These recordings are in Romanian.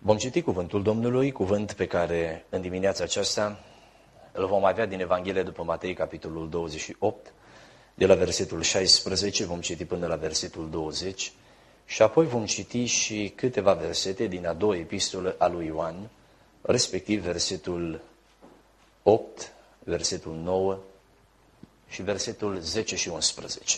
Vom citi cuvântul Domnului, cuvânt pe care în dimineața aceasta îl vom avea din Evanghelia după Matei, capitolul 28, de la versetul 16, vom citi până la versetul 20 și apoi vom citi și câteva versete din a doua epistolă a lui Ioan, respectiv versetul 8, versetul 9 și versetul 10 și 11.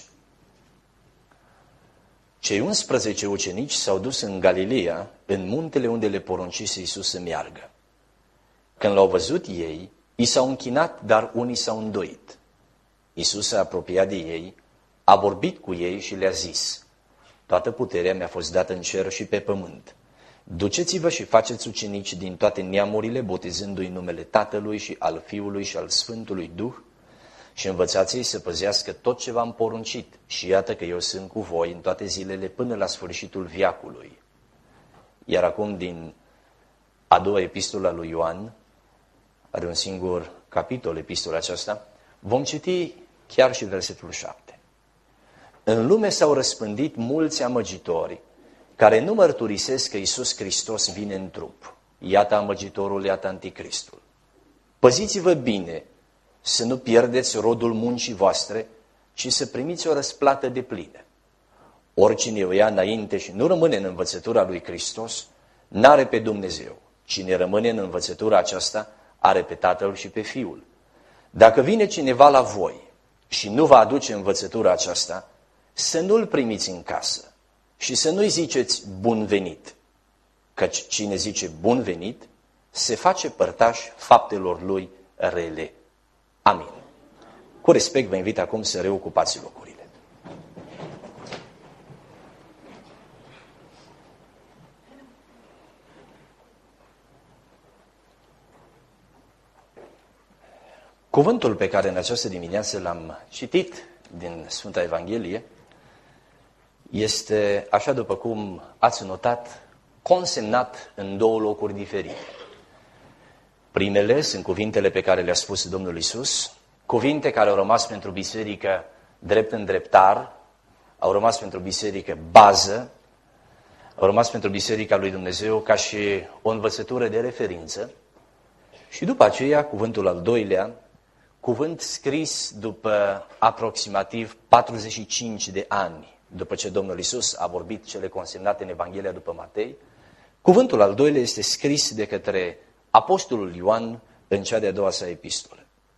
Cei 11 ucenici s-au dus în Galileea, în muntele unde le poruncise Iisus să meargă. Când l-au văzut ei, i s-au închinat, dar unii s-au îndoit. Iisus s-a apropiat de ei, a vorbit cu ei și le-a zis: toată puterea mi-a fost dată în cer și pe pământ. Duceți-vă și faceți ucenici din toate neamurile, botezându-i numele Tatălui și al Fiului și al Sfântului Duh, și învățați-i să păzească tot ce v-am poruncit. Și iată că eu sunt cu voi în toate zilele până la sfârșitul veacului. Iar acum din a doua epistolă a lui Ioan, are un singur capitol epistola aceasta, vom citi chiar și versetul 7. În lume s-au răspândit mulți amăgitori care nu mărturisesc că Iisus Hristos vine în trup. Iată amăgitorul, iată anticristul. Păziți-vă bine să nu pierdeți rodul muncii voastre, ci să primiți o răsplată deplină. Oricine o ia înainte și nu rămâne în învățătura lui Hristos, n-are pe Dumnezeu. Cine rămâne în învățătura aceasta, are pe Tatăl și pe Fiul. Dacă vine cineva la voi și nu va aduce învățătura aceasta, să nu-l primiți în casă și să nu-i ziceți bun venit, căci cine zice bun venit, se face părtaș faptelor lui rele. Amin. Cu respect vă invit acum să reocupați locurile. Cuvântul pe care în această dimineață l-am citit din Sfânta Evanghelie este, așa după cum ați notat, consemnat în două locuri diferite. Primele sunt cuvintele pe care le-a spus Domnul Iisus, cuvinte care au rămas pentru biserică drept îndreptar, au rămas pentru biserică bază, au rămas pentru biserica lui Dumnezeu ca și o învățătură de referință. Și după aceea, cuvântul al doilea, cuvânt scris după aproximativ 45 de ani, după ce Domnul Iisus a vorbit cele consemnate în Evanghelia după Matei, cuvântul al doilea este scris de către Apostolul Ioan în cea de-a doua sa epistolă.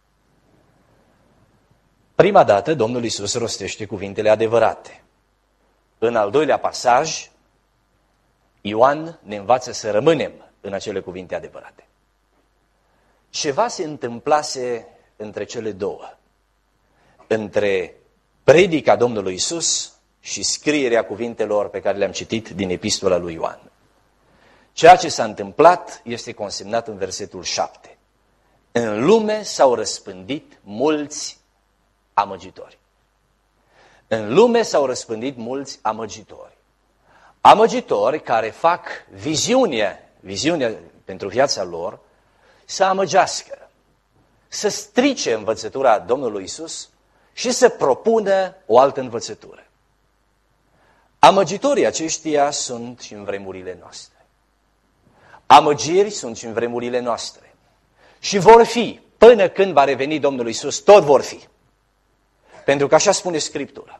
Prima dată Domnul Iisus rostește cuvintele adevărate. În al doilea pasaj, Ioan ne învață să rămânem în acele cuvinte adevărate. Ceva se întâmplase între cele două, între predica Domnului Iisus și scrierea cuvintelor pe care le-am citit din epistola lui Ioan. Ceea ce s-a întâmplat este consemnat în versetul 7. În lume s-au răspândit mulți amăgitori. În lume s-au răspândit mulți amăgitori. Amăgitori care fac viziunea pentru viața lor să amăgească, să strice învățătura Domnului Iisus și să propună o altă învățătură. Amăgitorii aceștia sunt și în vremurile noastre. Amăgiri sunt și în vremurile noastre. Și vor fi, până când va reveni Domnul Iisus, tot vor fi. Pentru că așa spune Scriptura.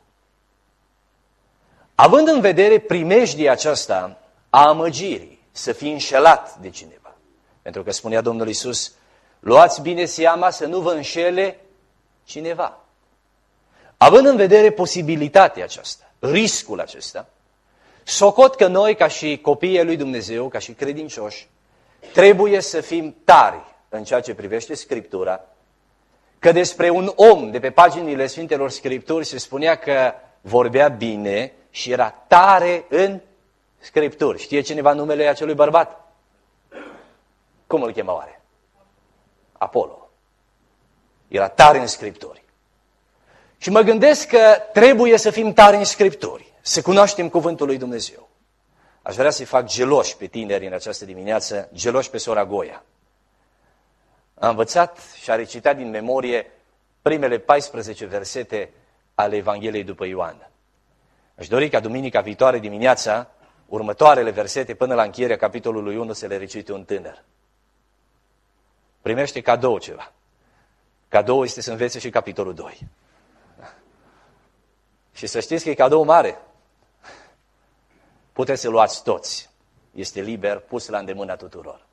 Având în vedere primejdia aceasta a amăgirii, să fii înșelat de cineva. Pentru că spunea Domnul Iisus, luați bine seama să nu vă înșele cineva. Având în vedere posibilitatea aceasta, riscul acesta, socot că noi, ca și copiii lui Dumnezeu, ca și credincioși, trebuie să fim tari în ceea ce privește Scriptura, că despre un om de pe paginile Sfintelor Scripturi se spunea că vorbea bine și era tare în Scripturi. Știe cineva numele acelui bărbat? Cum îl chema oare? Apollo. Era tare în Scripturi. Și mă gândesc că trebuie să fim tari în Scripturi, să cunoaștem cuvântul lui Dumnezeu. Aș vrea să-i fac geloși pe tineri în această dimineață, geloși pe sora Goia. A învățat și a recitat din memorie primele 14 versete ale Evangheliei după Ioan. Aș dori ca duminica viitoare dimineața următoarele versete până la încheierea capitolului 1 se le recite un tânăr. Primește cadou ceva. Cadou este să învețe și capitolul 2. Și să știți că e cadou mare. Puteți să luați toți. Este liber, pus la îndemâna tuturor.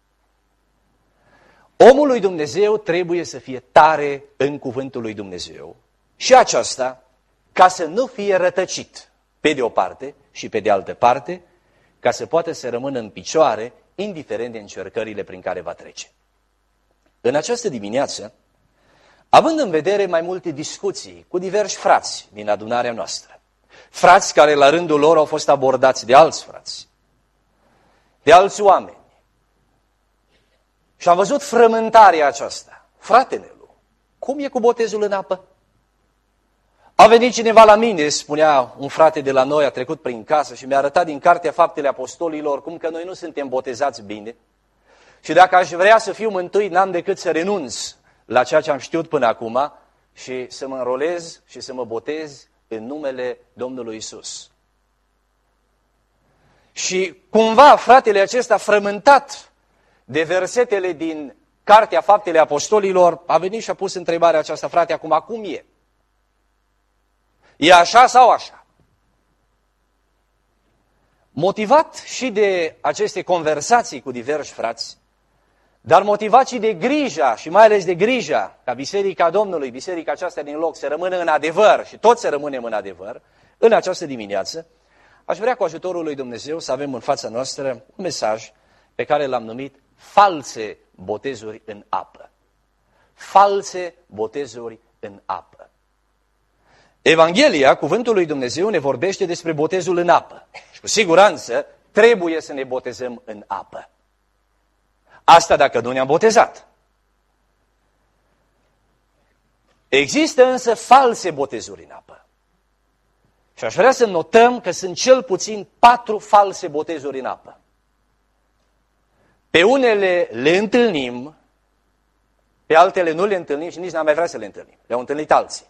Omul lui Dumnezeu trebuie să fie tare în cuvântul lui Dumnezeu. Și aceasta ca să nu fie rătăcit pe de o parte și pe de altă parte, ca să poată să rămână în picioare, indiferent de încercările prin care va trece. În această dimineață, având în vedere mai multe discuții cu diversi frați din adunarea noastră, frați care la rândul lor au fost abordați de alți frați, de alți oameni, și am văzut frământarea aceasta. Fratele lui, cum e cu botezul în apă? A venit cineva la mine, spunea un frate de la noi, a trecut prin casă și mi-a arătat din Cartea Faptele Apostolilor cum că noi nu suntem botezați bine. Și dacă aș vrea să fiu mântuit, n-am decât să renunț la ceea ce am știut până acum și să mă înrolez și să mă botez în numele Domnului Isus. Și cumva fratele acesta frământat de versetele din Cartea Faptele Apostolilor a venit și a pus întrebarea aceasta: frate, acum cum e? E așa sau așa? Motivat și de aceste conversații cu diversi frați, dar motivat și de grija, și mai ales de grija ca Biserica Domnului, biserica aceasta din loc, să rămână în adevăr și toți să rămânem în adevăr, în această dimineață, aș vrea cu ajutorul lui Dumnezeu să avem în fața noastră un mesaj pe care l-am numit false botezuri în apă. False botezuri în apă. Evanghelia, cuvântul lui Dumnezeu, ne vorbește despre botezul în apă. Și cu siguranță trebuie să ne botezăm în apă. Asta dacă nu ne-am botezat. Există însă false botezuri în apă. Și aș vrea să notăm că sunt cel puțin 4 false botezuri în apă. Pe unele le întâlnim, pe altele nu le întâlnim și nici n-am mai vrea să le întâlnim. Le-au întâlnit alții.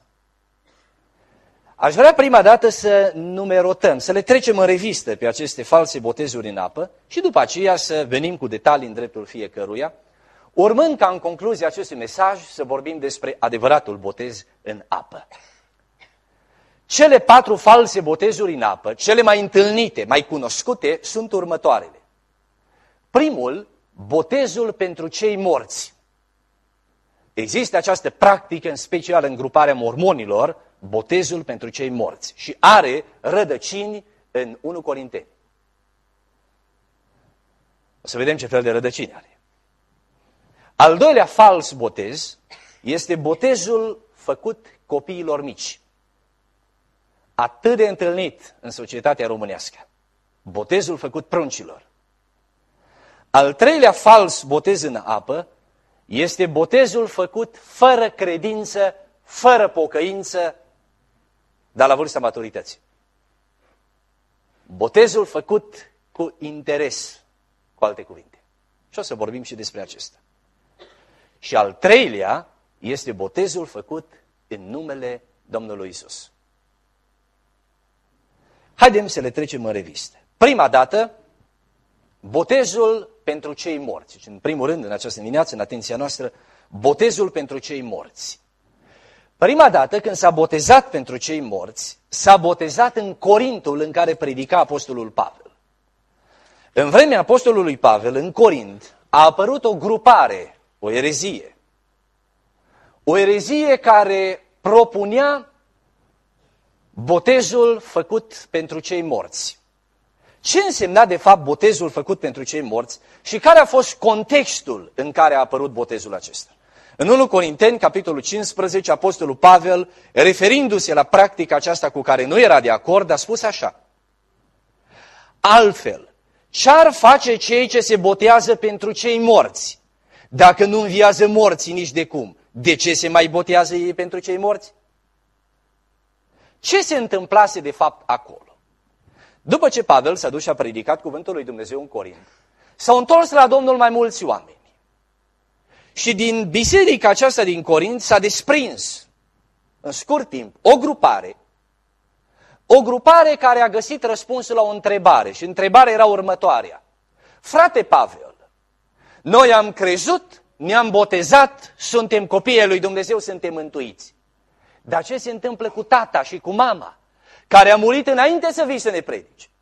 Aș vrea prima dată să numerotăm, să le trecem în revistă pe aceste false botezuri în apă și după aceea să venim cu detalii în dreptul fiecăruia, urmând ca în concluzie acestui mesaj să vorbim despre adevăratul botez în apă. Cele 4 false botezuri în apă, cele mai întâlnite, mai cunoscute, sunt următoarele. Primul, botezul pentru cei morți. Există această practică, în special în gruparea mormonilor, botezul pentru cei morți. Și are rădăcini în 1 Corinteni. O să vedem ce fel de rădăcini are. Al doilea fals botez este botezul făcut copiilor mici. Atât de întâlnit în societatea românească. Botezul făcut pruncilor. Al treilea fals botez în apă este botezul făcut fără credință, fără pocăință, dar la vârsta maturității. Botezul făcut cu interes, cu alte cuvinte. Și o să vorbim și despre acesta. Și al treilea este botezul făcut în numele Domnului Isus. Haidem să le trecem în revistă. Prima dată, botezul pentru cei morți. Și în primul rând, în această dimineață, în atenția noastră, botezul pentru cei morți. Prima dată când s-a botezat pentru cei morți, s-a botezat în Corintul în care predica apostolul Pavel. În vremea apostolului Pavel, în Corint, a apărut o grupare, o erezie. O erezie care propunea botezul făcut pentru cei morți. Ce însemna de fapt botezul făcut pentru cei morți și care a fost contextul în care a apărut botezul acesta? În 1 Corinteni, capitolul 15, apostolul Pavel, referindu-se la practica aceasta cu care nu era de acord, a spus așa: altfel, ce-ar face cei ce se botează pentru cei morți, dacă nu înviază morții nici de cum? De ce se mai botează ei pentru cei morți? Ce se întâmplase de fapt acolo? După ce Pavel s-a dus și a predicat cuvântul lui Dumnezeu în Corint, s-au întors la Domnul mai mulți oameni. Și din biserica aceasta din Corint s-a desprins, în scurt timp, o grupare o grupare care a găsit răspunsul la o întrebare și întrebarea era următoarea. Frate Pavel, noi am crezut, ne-am botezat, suntem copiii lui Dumnezeu, suntem mântuiți. Dar ce se întâmplă cu tata și cu mama, care a murit înainte să vii să ne predici?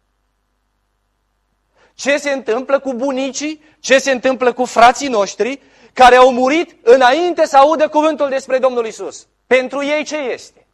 Ce se întâmplă cu bunicii, ce se întâmplă cu frații noștri, care au murit înainte să audă cuvântul despre Domnul Isus? Pentru ei ce este?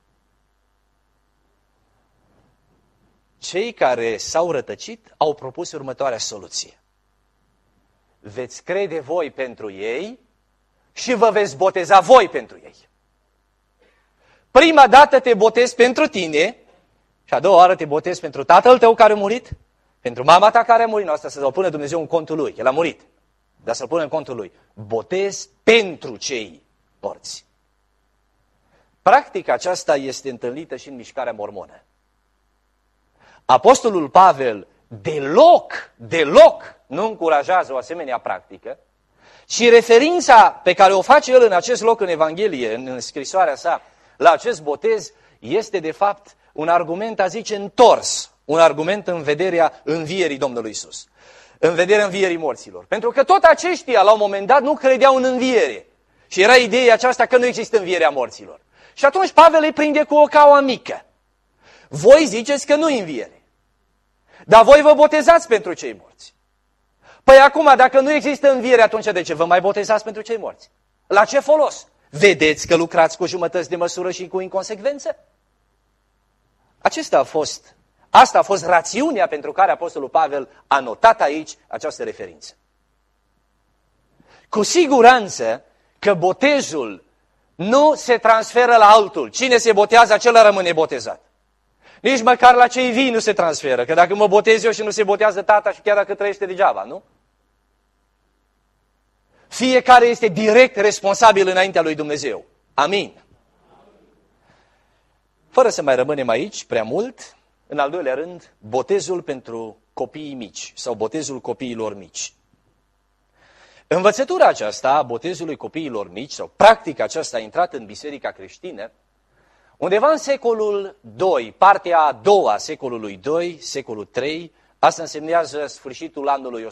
Cei care s-au rătăcit au propus următoarea soluție. Veți crede voi pentru ei și vă veți boteza voi pentru ei. Prima dată te botezi pentru tine și a doua oară te botezi pentru tatăl tău care a murit, pentru mama ta care a murit. Nu, asta să-l pună Dumnezeu în contul lui. El a murit, dar să-l pună în contul lui. Botezi pentru cei morți. Practica aceasta este întâlnită și în mișcarea mormonă. Apostolul Pavel deloc nu încurajează o asemenea practică, ci referința pe care o face el în acest loc în Evanghelie, în scrisoarea sa, la acest botez, este de fapt un argument, a zice, întors, un argument în vederea învierii Domnului Isus, în vederea învierii morților. Pentru că tot aceștia, la un moment dat, nu credeau în înviere. Și era ideea aceasta că nu există învierea morților. Și atunci Pavel îi prinde cu o caua mică. Voi ziceți că nu-i înviere. Dar voi vă botezați pentru cei morți. Păi acum, dacă nu există înviere, atunci de ce vă mai botezați pentru cei morți? La ce folos? Vedeți că lucrați cu jumătăți de măsură și cu inconsecvență? Asta a fost rațiunea pentru care Apostolul Pavel a notat aici această referință. Cu siguranță că botezul nu se transferă la altul. Cine se botează, acela rămâne botezat. Nici măcar la cei vii nu se transferă, că dacă mă botez eu și nu se botează tata și chiar dacă trăiește degeaba, nu? Fiecare este direct responsabil înaintea lui Dumnezeu. Amin. Fără să mai rămânem aici prea mult, în al doilea rând, botezul pentru copiii mici sau botezul copiilor mici. Învățătura aceasta a botezului copiilor mici sau practica aceasta a intrat în biserica creștină undeva în secolul II, partea a doua secolului II, secolul III, asta însemnează sfârșitul anului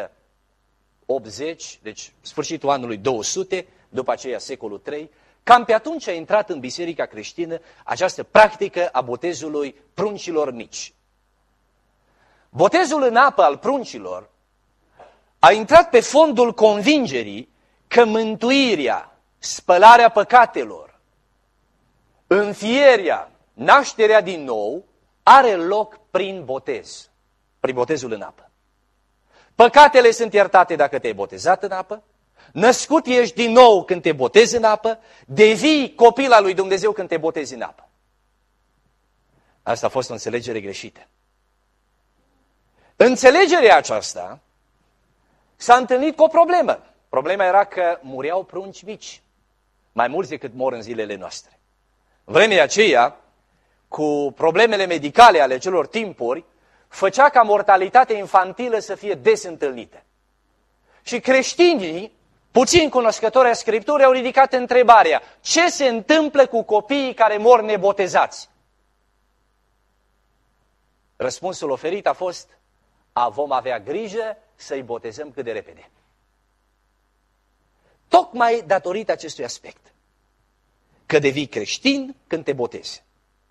180, deci sfârșitul anului 200, după aceea secolul III, cam pe atunci a intrat în biserica creștină această practică a botezului pruncilor mici. Botezul în apă al pruncilor a intrat pe fondul convingerii că mântuirea, spălarea păcatelor, înfierea, nașterea din nou, are loc prin botez, prin botezul în apă. Păcatele sunt iertate dacă te-ai botezat în apă, născut ești din nou când te botezi în apă, devii copil al lui Dumnezeu când te botezi în apă. Asta a fost o înțelegere greșită. Înțelegerea aceasta s-a întâlnit cu o problemă. Problema era că mureau prunci mici, mai mulți decât mor în zilele noastre. În vremea aceea, cu problemele medicale ale celor timpuri, făcea ca mortalitatea infantilă să fie des întâlnită. Și creștinii, puțin cunoscători a Scripturii, au ridicat întrebarea: ce se întâmplă cu copiii care mor nebotezați? Răspunsul oferit a fost: vom avea grijă să-i botezăm cât de repede. Tocmai datorită acestui aspect, că devii creștin când te botezi.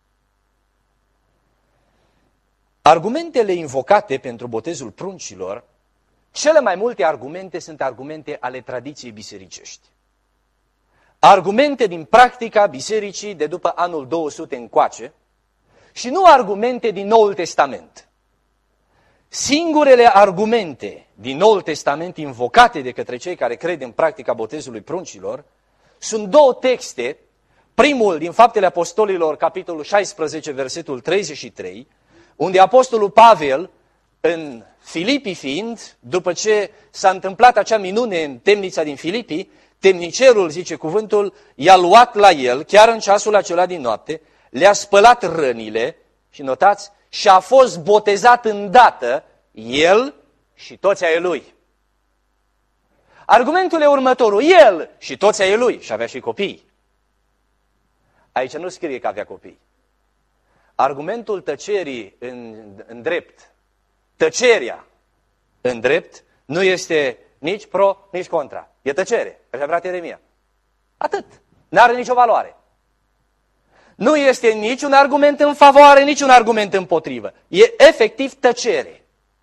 Argumentele invocate pentru botezul pruncilor, cele mai multe argumente sunt argumente ale tradiției bisericești. Argumente din practica bisericii de după anul 200 încoace și nu argumente din Noul Testament. Singurele argumente din Noul Testament invocate de către cei care cred în practica botezului pruncilor sunt două texte. Primul din Faptele Apostolilor, capitolul 16, versetul 33, unde Apostolul Pavel, în Filipii fiind, după ce s-a întâmplat acea minune în temnița din Filipii, temnicerul, zice cuvântul, i-a luat la el, chiar în ceasul acela din noapte, le-a spălat rănile și notați, și a fost botezat îndată el și toți ai lui. Argumentul e următorul: el și toți ai lui, și avea și copii. Aici nu scrie că avea copii. argumentul tăcerii în drept, tăcerea în drept, nu este nici pro, nici contra. E tăcere, așa vrea Ieremia. Atât. N-are nicio valoare. Nu este niciun argument în favoare, niciun argument împotrivă. E efectiv tăcere.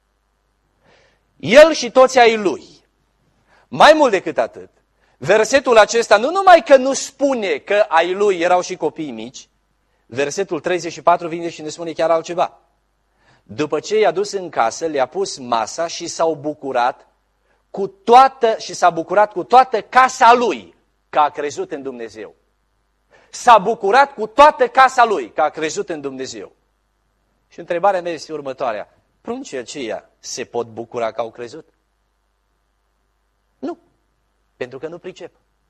El și toți ai lui. Mai mult decât atât, versetul acesta nu numai că nu spune că ai lui erau și copii mici, versetul 34 vine și ne spune chiar altceva. După ce i-a dus în casă, le-a pus masa și s-a bucurat cu toată casa lui, că a crezut în Dumnezeu. S-a bucurat cu toată casa lui, că a crezut în Dumnezeu. Și întrebarea mea este următoarea. Pruncii aceia se pot bucura că au crezut? Nu, pentru că nu pricep.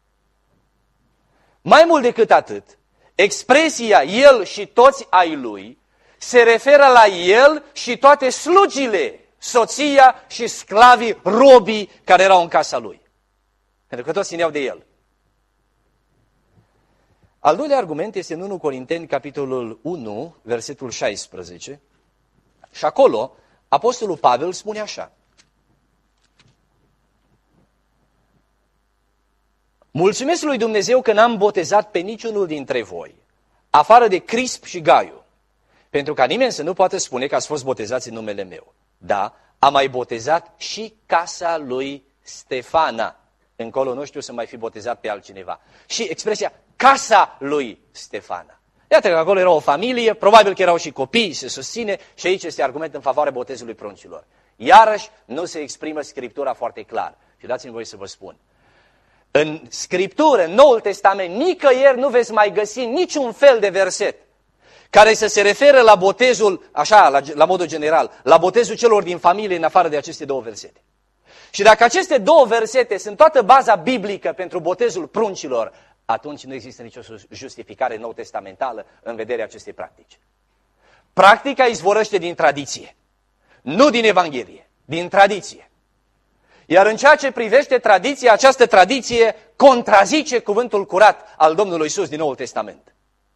Mai mult decât atât, expresia el și toți ai lui se referă la el și toate slugile, soția și sclavii, robii care erau în casa lui. Pentru că toți țineau de el. Al doilea argument este în 1 Corinteni, capitolul 1, versetul 16. Și acolo, apostolul Pavel spune așa. Mulțumesc lui Dumnezeu că n-am botezat pe niciunul dintre voi, afară de Crisp și Gaiu, pentru ca nimeni să nu poată spune că ați fost botezați în numele meu. Da, am mai botezat și casa lui Stefana. Încolo nu știu să mai fi botezat pe altcineva. Și expresia casa lui Stefana. Iată că acolo era o familie, probabil că erau și copii, se susține, și aici este argument în favoarea botezului pruncilor. Iarăși nu se exprimă Scriptura foarte clar. Și dați-mi voie să vă spun. În Scriptură, în Noul Testament, nicăieri nu veți mai găsi niciun fel de verset care să se referă la botezul, așa, la modul general, la botezul celor din familie în afară de aceste două versete. Și dacă aceste două versete sunt toată baza biblică pentru botezul pruncilor, atunci nu există nicio justificare nou-testamentală în vederea acestei practici. Practica izvorăște din tradiție, nu din Evanghelie, din tradiție. Iar în ceea ce privește tradiția, această tradiție contrazice cuvântul curat al Domnului Iisus din Noul Testament.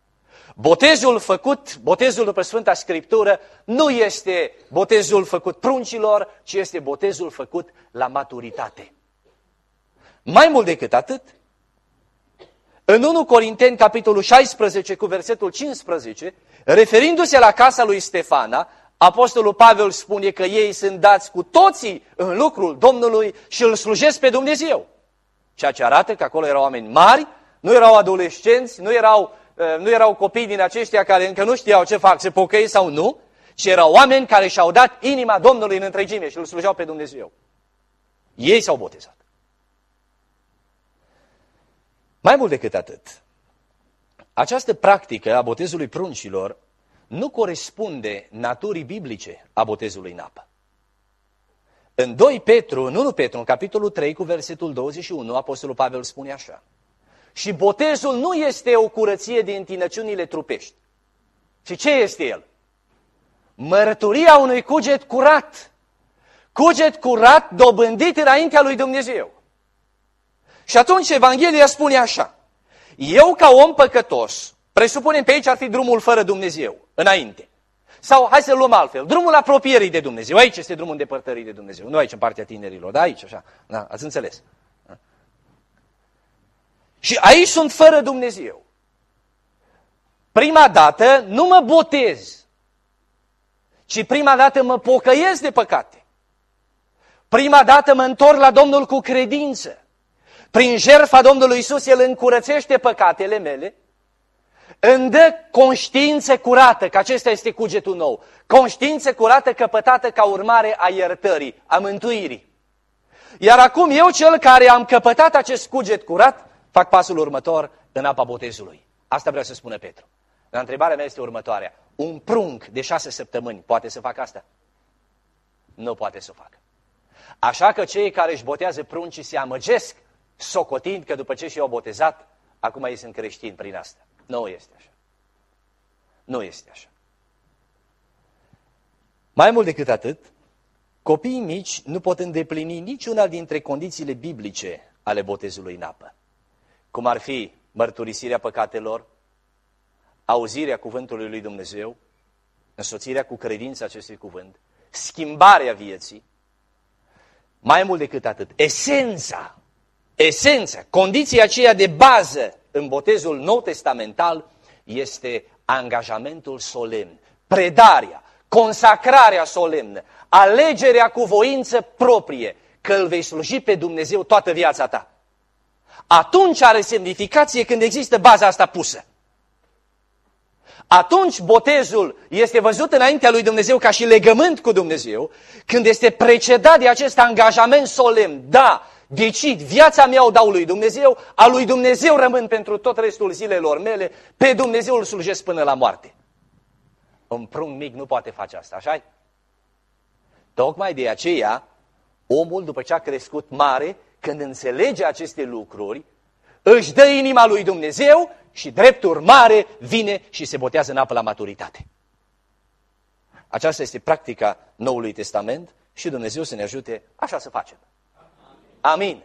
Botezul după Sfânta Scriptură nu este botezul făcut pruncilor, ci este botezul făcut la maturitate. Mai mult decât atât, în 1 Corinteni, capitolul 16, cu versetul 15, referindu-se la casa lui Stefana, apostolul Pavel spune că ei sunt dați cu toții în lucrul Domnului și îl slujesc pe Dumnezeu. Ceea ce arată că acolo erau oameni mari, nu erau adolescenți, nu erau copii din aceștia care încă nu știau ce fac, se pocăi sau nu, ci erau oameni care și-au dat inima Domnului în întregime și îl slujeau pe Dumnezeu. Ei s-au botezat. Mai mult decât atât, această practică a botezului pruncilor nu corespunde naturii biblice a botezului în apă. În 2 Petru, în 1 Petru, în capitolul 3, cu versetul 21, apostolul Pavel spune așa. Și botezul nu este o curăție din întinăciunile trupești. Și ce este el? Mărturia unui cuget curat. Cuget curat dobândit înaintea lui Dumnezeu. Și atunci Evanghelia spune așa. Eu ca om păcătos, presupunem pe aici ar fi drumul fără Dumnezeu, înainte. Sau, hai să luăm altfel, drumul apropierii de Dumnezeu. Aici este drumul îndepărtării de Dumnezeu. Nu aici în partea tinerilor, dar aici, așa. Da, ați înțeles. Da? Și aici sunt fără Dumnezeu. Prima dată nu mă botez, ci prima dată mă pocăiesc de păcate. Prima dată mă întorc la Domnul cu credință. Prin jertfa Domnului Iisus, El încurățește păcatele mele, îmi dă conștiință curată, că acesta este cugetul nou, conștiință curată căpătată ca urmare a iertării, a mântuirii. Iar acum eu, cel care am căpătat acest cuget curat, fac pasul următor în apa botezului. Asta vrea să spună Petru. Dar întrebarea mea este următoarea. Un prunc de 6 săptămâni poate să facă asta? Nu poate să o facă. Așa că cei care își botează pruncii se amăgesc, socotind că după ce și-au botezat, acum ei sunt creștini prin asta. Nu este așa. Nu este așa. Mai mult decât atât, copiii mici nu pot îndeplini niciuna dintre condițiile biblice ale botezului în apă, cum ar fi mărturisirea păcatelor, auzirea cuvântului lui Dumnezeu, însoțirea cu credința acestui cuvânt, schimbarea vieții, mai mult decât atât, esența, condiția aceea de bază în botezul nou testamental este angajamentul solemn, predarea, consacrarea solemnă, alegerea cu voință proprie că îl vei sluji pe Dumnezeu toată viața ta. Atunci are semnificație când există baza asta pusă. Atunci botezul este văzut înaintea lui Dumnezeu ca și legământ cu Dumnezeu, când este precedat de acest angajament solemn. Da, decid, viața mea o dau lui Dumnezeu, a lui Dumnezeu rămân pentru tot restul zilelor mele, pe Dumnezeu îl slujesc până la moarte. Un prunc mic nu poate face asta, așa-i? Tocmai de aceea, omul, după ce a crescut mare, când înțelege aceste lucruri, își dă inima lui Dumnezeu și, drept urmare, vine și se botează în apă la maturitate. Aceasta este practica Noului Testament și Dumnezeu să ne ajute așa să facem. Amin.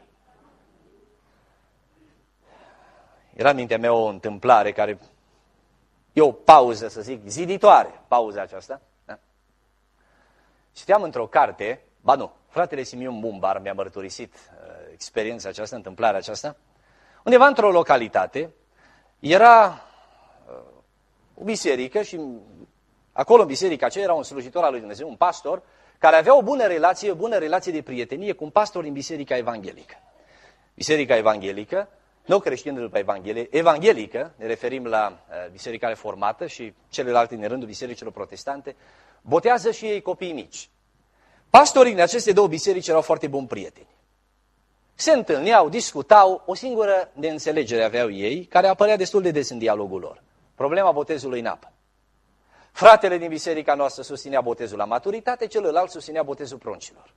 Era în mintea mea o întâmplare care e o pauză, să zic, ziditoare, pauza aceasta. Da? Citeam într-o carte, fratele Simion Bumbar mi-a mărturisit experiența aceasta, întâmplarea aceasta, undeva într-o localitate era o biserică și acolo în biserica aceea era un slujitor al lui Dumnezeu, un pastor, care avea o bună relație de prietenie cu un pastor din biserica evanghelică. Biserica evanghelică, nu creștină după Evanghelie, evanghelică, ne referim la biserica reformată și celelalte din rândul bisericilor protestante, botează și ei copii mici. Pastorii din aceste două biserici erau foarte buni prieteni. Se întâlneau, discutau, o singură neînțelegere aveau ei, care apărea destul de des în dialogul lor. Problema botezului în apă. Fratele din biserica noastră susținea botezul la maturitate, celălalt susținea botezul pruncilor.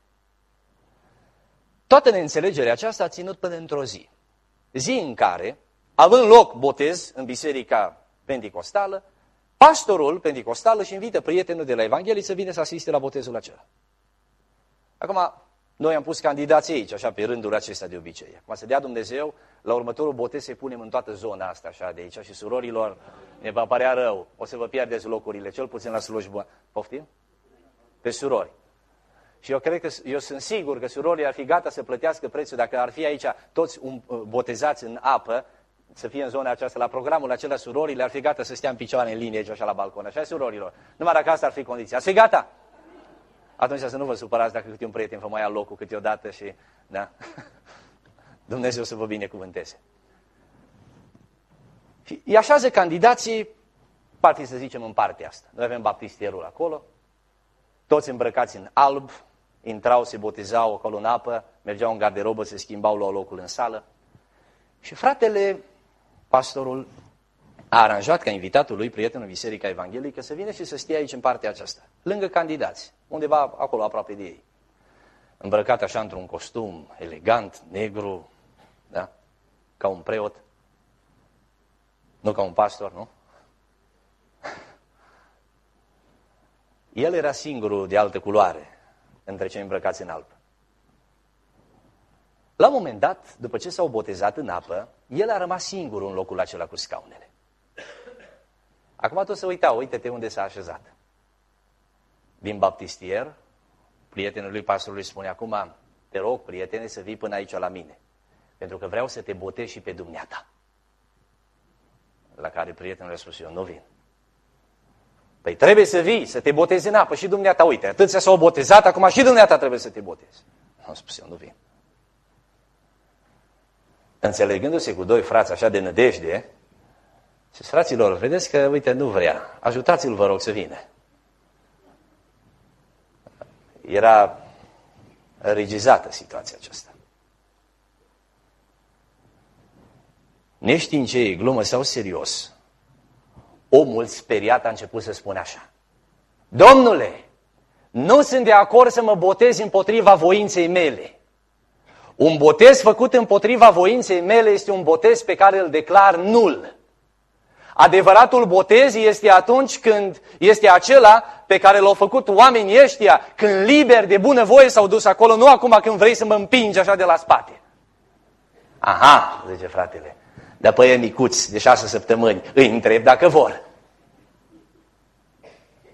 Toată neînțelegerea aceasta a ținut până într-o zi. Zi în care, având loc botez în biserica penticostală, pastorul penticostal își invită prietenul de la Evanghelie să vină să asiste la botezul acela. Acum, noi am pus candidații aici, așa, pe rândul acesta de obicei. Acum să dea Dumnezeu, la următorul botez să-i punem în toată zona asta, așa, de aici, și surorilor, ne va părea rău, o să vă pierdeți locurile, cel puțin la slujbă. Poftim? Pe surori. Și eu sunt sigur că surorii ar fi gata să plătească prețul, dacă ar fi aici toți botezați în apă, să fie în zona aceasta, la programul acela, surorile ar fi gata să stea în picioare în linie aici, așa, la balcon, așa, surorilor. Numai dacă asta ar fi condiția. Ați fi gata? Atunci să nu vă supărați dacă câte un prieten vă mai ia locul câteodată și, da, Dumnezeu să vă binecuvânteze. Și îi așează candidații, partii să zicem în partea asta. Noi avem baptistierul acolo, toți îmbrăcați în alb, intrau, se botezau acolo în apă, mergeau în garderobă, se schimbau, luau locul în sală. Și fratele, pastorul, a aranjat ca invitatul lui, prietenul Biserica Evanghelică, să vină și să stea aici în partea aceasta, lângă candidați, undeva acolo aproape de ei. Îmbrăcat așa într-un costum elegant, negru, da? Ca un preot, nu ca un pastor, nu? El era singurul de altă culoare între cei îmbrăcați în alb. La un moment dat, după ce s-au botezat în apă, el a rămas singur în locul acela cu scaunele. Acum tot se uite-te unde s-a așezat. Din baptistier, prietenul lui pastorului spune, acum te rog, prietene, să vii până aici la mine, pentru că vreau să te botez și pe dumneata. La care prietenul a spus, eu nu vin. Păi trebuie să vii, să te botezi în apă și dumneata, uite, atâția s-au botezat, acum și dumneata trebuie să te botezi. Am spus, eu nu vin. Înțelegându-se cu doi frați așa de nădejde, și fraților, vedeți că, uite, nu vrea. Ajutați-l, vă rog, să vină. Era regizată situația aceasta. Neștiind ce e glumă sau serios, omul speriat a început să spună așa: Domnule, nu sunt de acord să mă botez împotriva voinței mele. Un botez făcut împotriva voinței mele este un botez pe care îl declar nul. Adevăratul botez este atunci când este acela pe care l-au făcut oamenii ăștia, când liber de bunăvoie s-au dus acolo, nu acum când vrei să mă împingi așa de la spate. Aha, zice fratele, dar pe ei micuți de 6 săptămâni îi întreb dacă vor.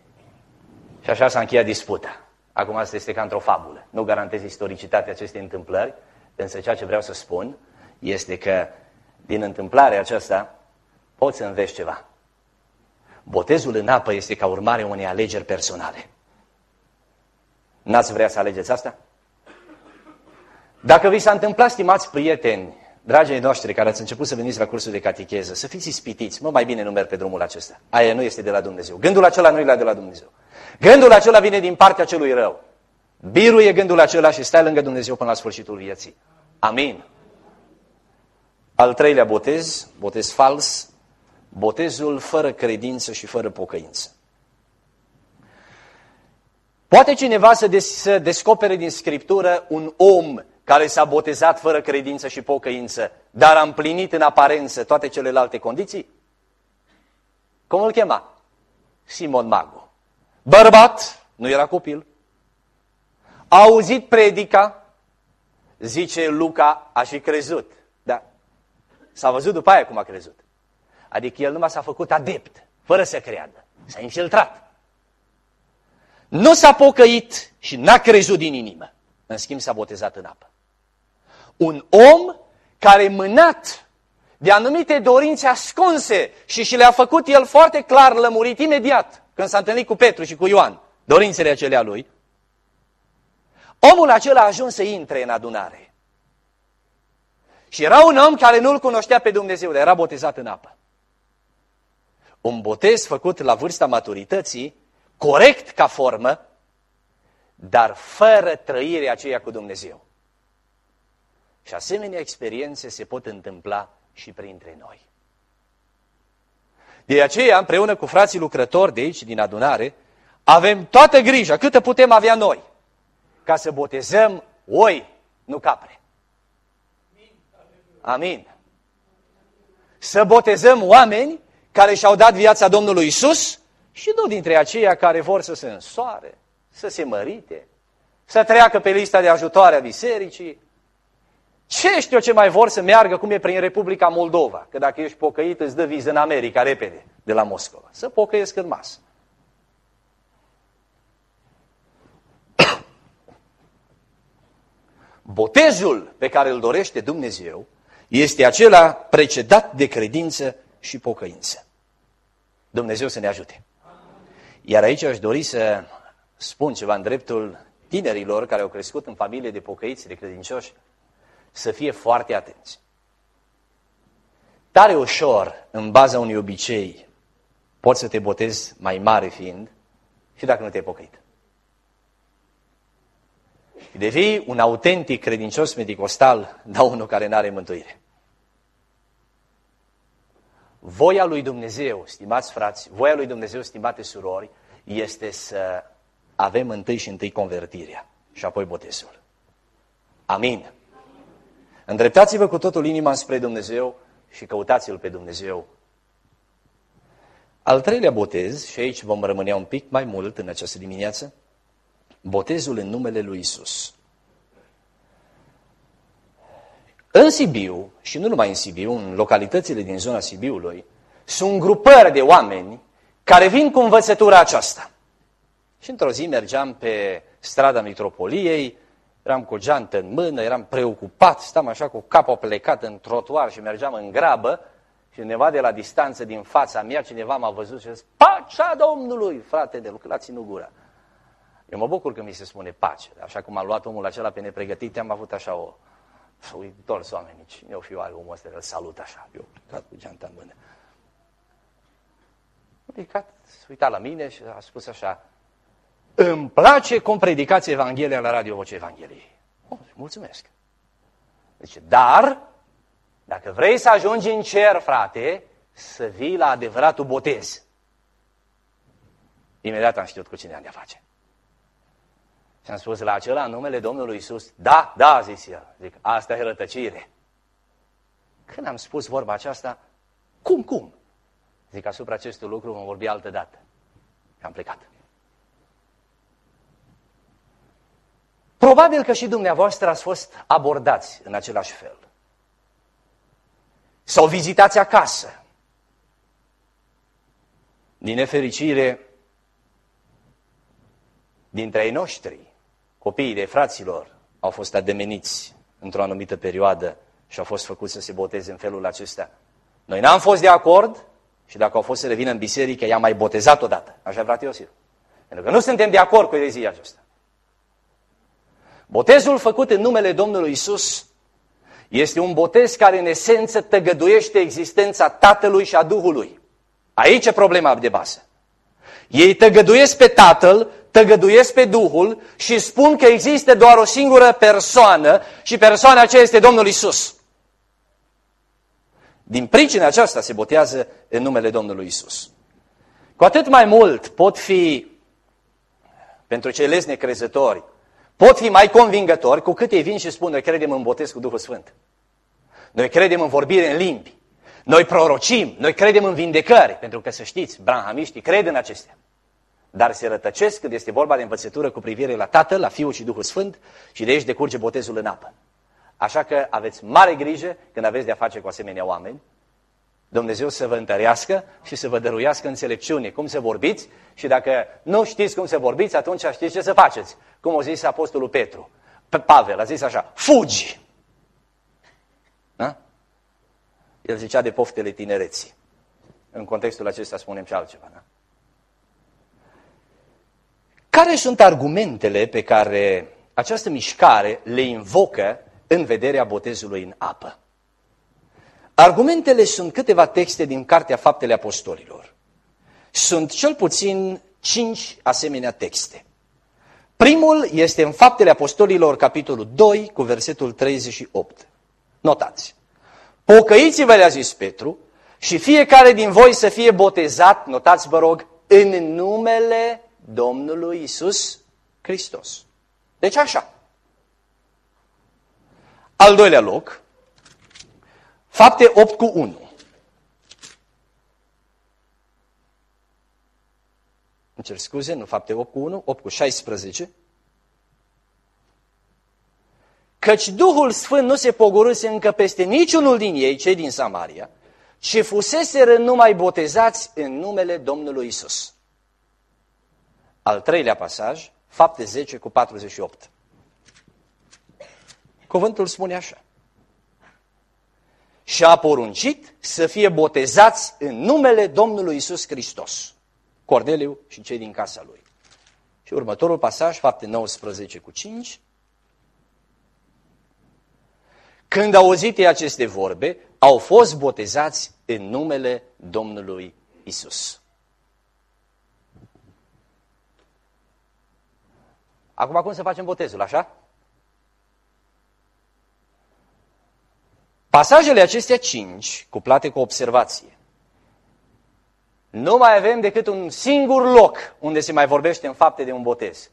Și așa s-a încheiat disputa. Acum asta este ca într-o fabulă. Nu garantez istoricitatea acestei întâmplări, însă ceea ce vreau să spun este că din întâmplarea aceasta poți să înveți ceva. Botezul în apă este ca urmare unei alegeri personale. N-ați vrea să alegeți asta? Dacă vi s-a întâmplat, stimați prieteni, dragii noștri care ați început să veniți la cursul de catecheză, să fiți ispitiți, mai bine nu merg pe drumul acesta. Aia nu este de la Dumnezeu. Gândul acela nu e de la Dumnezeu. Gândul acela vine din partea celui rău. Biruie gândul acela și stai lângă Dumnezeu până la sfârșitul vieții. Amin. Al treilea botez, botez fals, botezul fără credință și fără pocăință. Poate cineva să descopere din Scriptură un om care s-a botezat fără credință și pocăință, dar a împlinit în aparență toate celelalte condiții? Cum îl chema? Simon Magu. Bărbat, nu era copil. A auzit predica, zice Luca, a și crezut. Da. S-a văzut după aia cum a crezut. Adică el numai s-a făcut adept, fără să creadă. S-a infiltrat. Nu s-a pocăit și n-a crezut din inimă. În schimb s-a botezat în apă. Un om care mânat de anumite dorințe ascunse și le-a făcut el foarte clar, lămurit imediat, când s-a întâlnit cu Petru și cu Ioan, dorințele acelea lui, omul acela a ajuns să intre în adunare. Și era un om care nu-L cunoștea pe Dumnezeu, dar era botezat în apă. Un botez făcut la vârsta maturității, corect ca formă, dar fără trăirea aceea cu Dumnezeu. Și asemenea experiențe se pot întâmpla și printre noi. De aceea, împreună cu frații lucrători de aici, din adunare, avem toată grija, câtă putem avea noi, ca să botezăm oi, nu capre. Amin. Să botezăm oameni care și-au dat viața Domnului Iisus și nu dintre aceia care vor să se însoare, să se mărite, să treacă pe lista de ajutoare a bisericii. Ce știu ce mai vor să meargă cum e prin Republica Moldova, că dacă ești pocăit îți dă viză în America repede, de la Moscova. Să pocăiesc în masă. Botezul pe care îl dorește Dumnezeu este acela precedat de credință și pocăință. Dumnezeu să ne ajute. Iar aici aș dori să spun ceva în dreptul tinerilor care au crescut în familie de pocăiți, de credincioși, să fie foarte atenți. Tare ușor, în baza unui obicei, poți să te botezi mai mare fiind și dacă nu te-ai pocăit. Devii un autentic credincios medicostal, dar unul care nu are mântuire. Voia lui Dumnezeu, stimați frați, voia lui Dumnezeu, stimate surori, este să avem întâi convertirea și apoi botezul. Amin. Îndreptați-vă cu totul inima spre Dumnezeu și căutați-L pe Dumnezeu. Al treilea botez, și aici vom rămâne un pic mai mult în această dimineață, botezul în numele lui Isus. În Sibiu, și nu numai în Sibiu, în localitățile din zona Sibiului, sunt grupări de oameni care vin cu învățătura aceasta. Și într-o zi mergeam pe strada Mitropoliei, eram cu o geantă în mână, eram preocupat, stam așa cu capul plecat în trotuar și mergeam în grabă și cineva de la distanță din fața mea, cineva m-a văzut și a zis, pacea Domnului, frate de lucru, ținut gura. Eu mă bucur că mi se spune pace, așa cum a luat omul acela pe nepregătit, am avut așa o uitors oamenii, cine o fi omul ăsta, îl salut așa, eu plecat cu geanta în mână. A plecat, s-a uitat la mine și a spus așa, îmi place cum predicați Evanghelia la Radio Vocea Evangheliei. Mulțumesc. Zice, dar, dacă vrei să ajungi în cer, frate, să vii la adevăratul botez. Imediat am știut cu cine am de-a face. Și am spus la acela în numele Domnului Iisus, da, da, zis el. Zic, asta e rătăcire. Când am spus vorba aceasta, cum? Zic, asupra acestui lucru vom vorbi altă dată. Și am plecat. Probabil că și dumneavoastră ați fost abordați în același fel. Sau vizitați acasă. Din nefericire, dintre ei noștri, copiii de fraților, au fost ademeniți într-o anumită perioadă și au fost făcuți să se boteze în felul acesta. Noi n-am fost de acord și dacă au fost să revină în biserică, i-am mai botezat odată. Așa, frate Iosif. Pentru că nu suntem de acord cu erezia aceasta. Botezul făcut în numele Domnului Isus este un botez care în esență tăgăduiește existența Tatălui și a Duhului. Aici e problema de bază. Ei tăgăduiesc pe Tatăl, tăgăduiesc pe Duhul și spun că există doar o singură persoană și persoana aceea este Domnul Isus. Din pricina aceasta se botează în numele Domnului Isus. Cu atât mai mult pot fi, pentru cei necrezători, pot fi mai convingători cu cât ei vin și spun: noi credem în botez cu Duhul Sfânt. Noi credem în vorbire în limbi. Noi prorocim, noi credem în vindecări, pentru că să știți, branhamiștii cred în acestea. Dar se rătăcesc când este vorba de învățătură cu privire la Tatăl, la Fiul și Duhul Sfânt și de aici decurge botezul în apă. Așa că aveți mare grijă când aveți de-a face cu asemenea oameni. Dumnezeu să vă întărească și să vă dăruiască înțelepciune, cum să vorbiți și dacă nu știți cum să vorbiți, atunci știți ce să faceți. Cum a zis Apostolul Petru, Pavel a zis așa: fugi! Da? El zicea de poftele tinereții. În contextul acesta spunem și altceva. Da? Care sunt argumentele pe care această mișcare le invocă în vederea botezului în apă? Argumentele sunt câteva texte din Cartea Faptele Apostolilor. Sunt cel puțin 5 asemenea texte. Primul este în Faptele Apostolilor, capitolul 2, cu versetul 38. Notați. Pocăiți-vă, le-a zis Petru, și fiecare din voi să fie botezat, notați vă rog, în numele Domnului Isus Hristos. Deci așa. Al doilea loc, Fapte 8 cu 1. Îmi cer scuze, nu Fapte 8 cu 1, 8 cu 16. Căci Duhul Sfânt nu se pogorâse încă peste niciunul din ei, cei din Samaria, ci fuseseră numai botezați în numele Domnului Isus. Al treilea pasaj, Fapte 10 cu 48. Cuvântul spune așa: și a poruncit să fie botezați în numele Domnului Isus Hristos, Corneliu și cei din casa lui. Și următorul pasaj, Fapte 19 cu 5. Când au auzit ei aceste vorbe, au fost botezați în numele Domnului Isus. Acum, cum să facem botezul, așa? Pasajele acestea 5, cuplate cu observație, nu mai avem decât un singur loc unde se mai vorbește în fapte de un botez.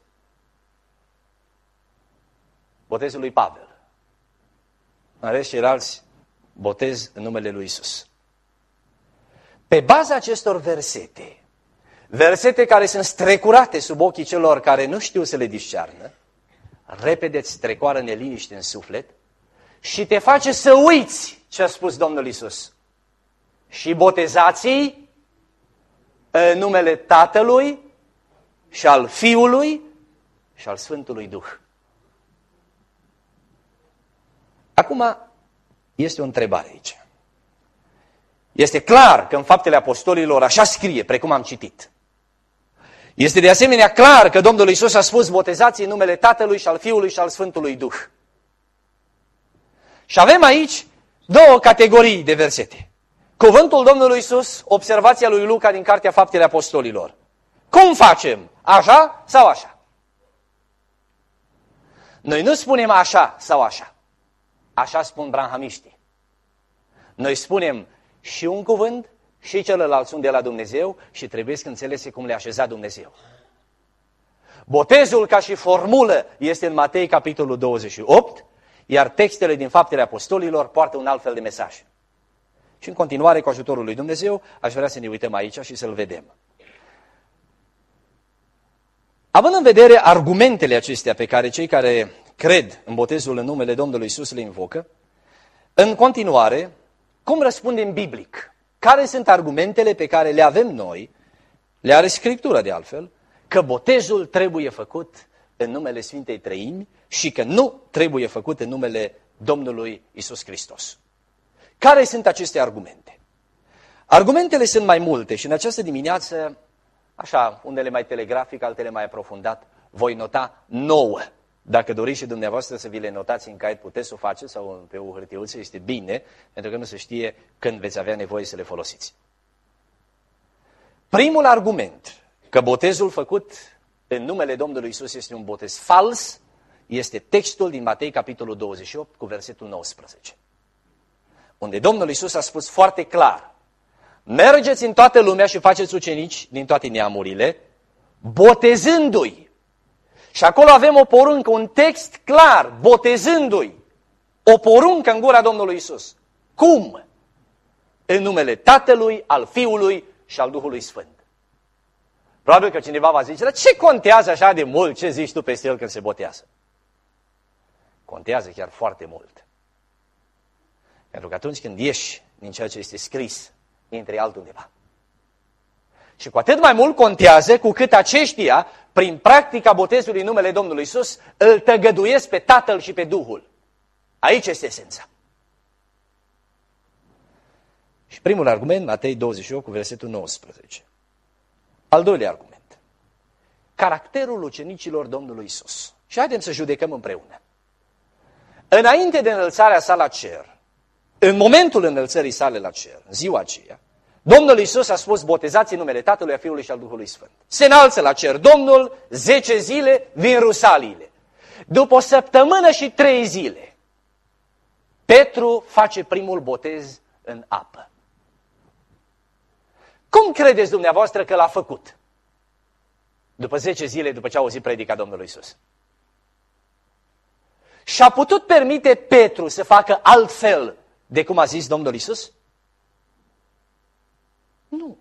Botezul lui Pavel. În rest, ceilalți botez în numele lui Isus. Pe baza acestor versete, versete care sunt strecurate sub ochii celor care nu știu să le discearnă, repede îți strecoară neliniște în suflet și te face să uiți ce a spus Domnul Isus. Și botezați-i în numele Tatălui și al Fiului și al Sfântului Duh. Acum, este o întrebare aici. Este clar că în Faptele Apostolilor așa scrie, precum am citit. Este de asemenea clar că Domnul Iisus a spus: botezați în numele Tatălui și al Fiului și al Sfântului Duh. Și avem aici două categorii de versete. Cuvântul Domnului Iisus, observația lui Luca din Cartea Faptele Apostolilor. Cum facem? Așa sau așa? Noi nu spunem așa sau așa. Așa spun branhamiștii. Noi spunem și un cuvânt și celălalt sunt de la Dumnezeu și trebuie să înțelese cum le-a așezat Dumnezeu. Botezul ca și formulă este în Matei capitolul 28, iar textele din Faptele Apostolilor poartă un alt fel de mesaj. Și în continuare, cu ajutorul lui Dumnezeu, aș vrea să ne uităm aici și să-l vedem. Având în vedere argumentele acestea pe care cei care cred în botezul în numele Domnului Iisus le invocă, în continuare, cum răspundem biblic? Care sunt argumentele pe care le avem noi, le are Scriptura de altfel, că botezul trebuie făcut în numele Sfintei Treimi și că nu trebuie făcut în numele Domnului Iisus Hristos. Care sunt aceste argumente? Argumentele sunt mai multe și în această dimineață, așa, unele mai telegrafic, altele mai aprofundat, voi nota 9. Dacă doriți și dumneavoastră să vi le notați în caiet, puteți să o faceți sau pe o hârtiuță, este bine, pentru că nu se știe când veți avea nevoie să le folosiți. Primul argument, că botezul făcut în numele Domnului Iisus este un botez fals, este textul din Matei, capitolul 28, cu versetul 19. Unde Domnul Iisus a spus foarte clar: mergeți în toată lumea și faceți ucenici din toate neamurile, botezându-i. Și acolo avem o poruncă, un text clar, botezându-i. O poruncă în gura Domnului Iisus. Cum? În numele Tatălui, al Fiului și al Duhului Sfânt. Probabil că cineva va zice: dar ce contează așa de mult ce zici tu peste el când se botează? Contează chiar foarte mult. Pentru că atunci când ieși din ceea ce este scris, intri altundeva. Și cu atât mai mult contează cu cât aceștia, prin practica botezului în numele Domnului Iisus, îl tăgăduiesc pe Tatăl și pe Duhul. Aici este esența. Și primul argument, Matei 28, cu versetul 19. Al doilea argument. Caracterul ucenicilor Domnului Iisus. Și haideți să judecăm împreună. Înainte de înălțarea sa la cer, în momentul înălțării sale la cer, în ziua aceea, Domnul Iisus a spus: botezați în numele Tatălui, a Fiului și al Duhului Sfânt. Se înalță la cer Domnul, 10 zile vin rusalile. După o săptămână și 3 zile, Petru face primul botez în apă. Cum credeți dumneavoastră că l-a făcut? După 10 zile, după ce a auzit predica Domnului Iisus. Și-a putut permite Petru să facă altfel de cum a zis Domnul Iisus? Nu.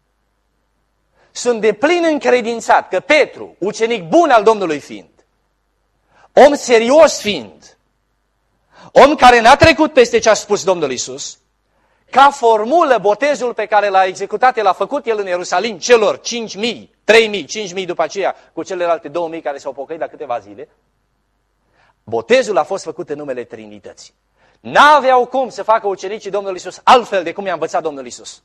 Sunt deplin încredințat că Petru, ucenic bun al Domnului fiind, om serios fiind, om care n-a trecut peste ce a spus Domnul Iisus, ca formulă botezul pe care l-a executat, l-a făcut el în Ierusalim celor 5.000, 3.000, 5.000 după aceea cu celelalte 2.000 care s-au pocăit la câteva zile, botezul a fost făcut în numele Trinității. N-aveau cum să facă ucenicii Domnului Iisus altfel de cum i-a învățat Domnul Iisus.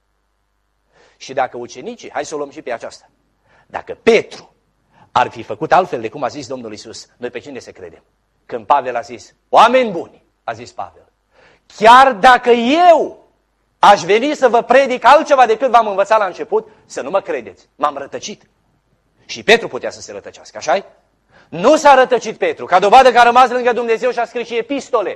Și dacă ucenicii, hai să o luăm și pe aceasta, dacă Petru ar fi făcut altfel de cum a zis Domnul Iisus, noi pe cine să credem? Când Pavel a zis: oameni buni, a zis Pavel, chiar dacă eu aș veni să vă predic altceva decât v-am învățat la început, să nu mă credeți, m-am rătăcit. Și Petru putea să se rătăcească, așa-i? Nu s-a rătăcit Petru, ca dovadă că a rămas lângă Dumnezeu și a scris și epistole.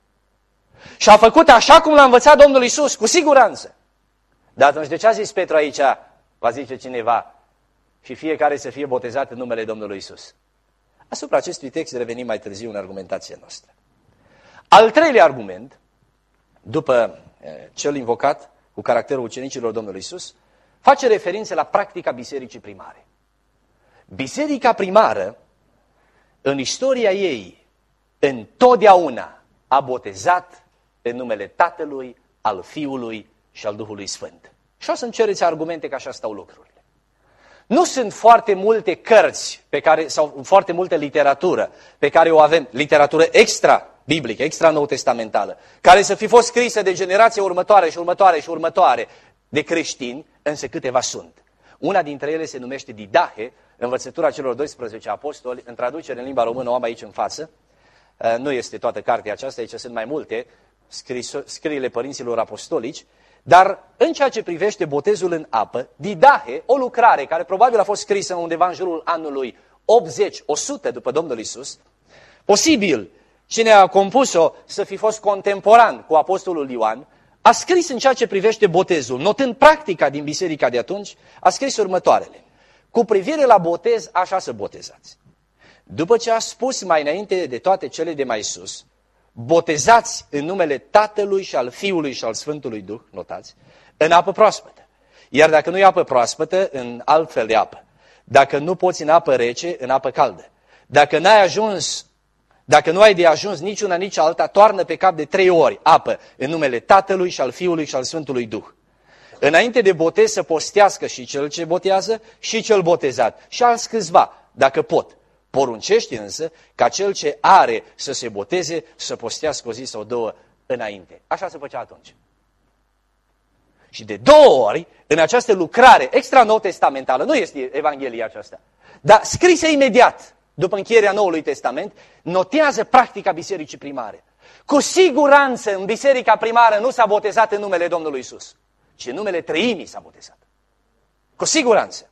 Și a făcut așa cum l-a învățat Domnul Iisus, cu siguranță. Dar atunci de ce a zis Petru aici, va zice cineva, și fiecare să fie botezat în numele Domnului Iisus? Asupra acestui text revenim mai târziu în argumentația noastră. Al treilea argument, după cel invocat cu caracterul ucenicilor Domnului Iisus, face referință la practica bisericii primare. Biserica primară, în istoria ei, întotdeauna a botezat în numele Tatălui, al Fiului și al Duhului Sfânt. Și o să-mi cereți argumente că așa stau lucrurile. Nu sunt foarte multe cărți sau foarte multă literatură pe care o avem, literatură extra-biblică, extra-nou-testamentală, care să fi fost scrisă de generația următoare și următoare și următoare de creștini, însă câteva sunt. Una dintre ele se numește Didahe, învățătura celor 12 apostoli, în traducere în limba română o am aici în față. Nu este toată cartea aceasta, aici sunt mai multe, scrierile părinților apostolici, dar în ceea ce privește botezul în apă, Didahe, o lucrare care probabil a fost scrisă undeva în jurul anului 80-100 după Domnul Iisus, posibil cine a compus-o să fi fost contemporan cu apostolul Ioan, a scris în ceea ce privește botezul, notând practica din biserica de atunci, a scris următoarele: cu privire la botez, așa să botezați. După ce a spus mai înainte de toate cele de mai sus, botezați în numele Tatălui și al Fiului și al Sfântului Duh, notați, în apă proaspătă. Iar dacă nu e apă proaspătă, în alt fel de apă. Dacă nu poți în apă rece, în apă caldă. Dacă nu ai de ajuns nici una, nici alta, toarnă pe cap de 3 ori apă în numele Tatălui și al Fiului și al Sfântului Duh. înainte de botez să postească și cel ce botează și cel botezat. Și alți câțiva, dacă pot. Poruncește însă ca cel ce are să se boteze să postească o zi sau două înainte. Așa se făcea atunci. Și de 2 ori, în această lucrare extra-nou-testamentală, nu este Evanghelia aceasta, dar scrisă imediat, după încheierea Noului Testament, notează practica bisericii primare. Cu siguranță în biserica primară nu s-a botezat în numele Domnului Iisus, ci în numele Treimii s-a botezat. Cu siguranță.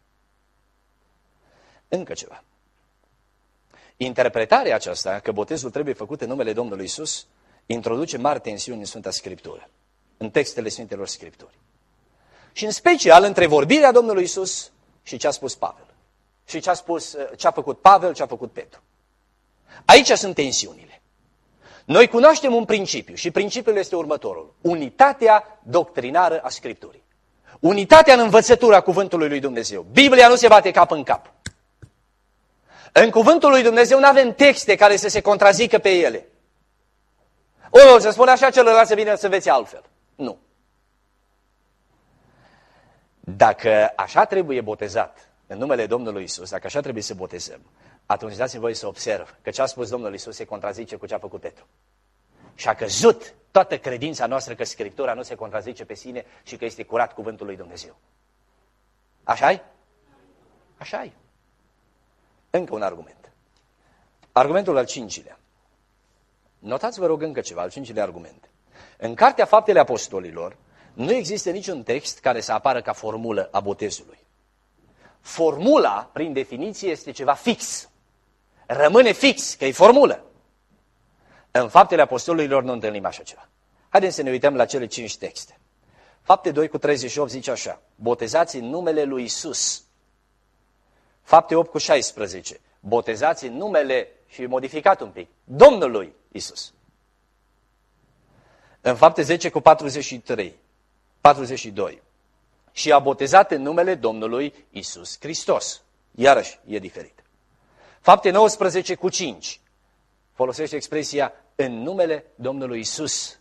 Încă ceva. Interpretarea aceasta, că botezul trebuie făcut în numele Domnului Iisus, introduce mari tensiuni în Sfânta Scriptură, în textele Sfintelor Scripturi. Și în special între vorbirea Domnului Iisus și ce a spus Pavel. Și ce a făcut Pavel, ce a făcut Petru. Aici sunt tensiunile. Noi cunoaștem un principiu și principiul este următorul. Unitatea doctrinară a Scripturii. Unitatea în învățătura cuvântului lui Dumnezeu. Biblia nu se bate cap în cap. În cuvântul lui Dumnezeu nu avem texte care să se contrazică pe ele. Unul să spune așa, celălalt să vină să învețe altfel. Nu. Dacă așa trebuie botezat în numele Domnului Isus, dacă așa trebuie să botezăm, atunci dați-mi voie să observ că ce a spus Domnul Isus se contrazice cu ce a făcut Petru. Și a căzut toată credința noastră că Scriptura nu se contrazice pe sine și că este curat cuvântul lui Dumnezeu. Așa-i? Așa-i. Încă un argument. Argumentul al 5-lea. Notați, vă rog, încă ceva, al 5-lea argument. În Cartea Faptele Apostolilor nu există niciun text care să apară ca formulă a botezului. Formula, prin definiție, este ceva fix. Rămâne fix, că e formulă. În Faptele Apostolilor nu întâlnim așa ceva. Haideți să ne uităm la cele 5 texte. Fapte 2:38 zice așa: botezați în numele lui Isus. Fapte 8:16. Botezați în numele, și modificat un pic, Domnului Isus. În Fapte 10:42. Și a botezat în numele Domnului Isus Hristos. Iarăși e diferit. Fapte 19:5. Folosește expresia în numele Domnului Isus.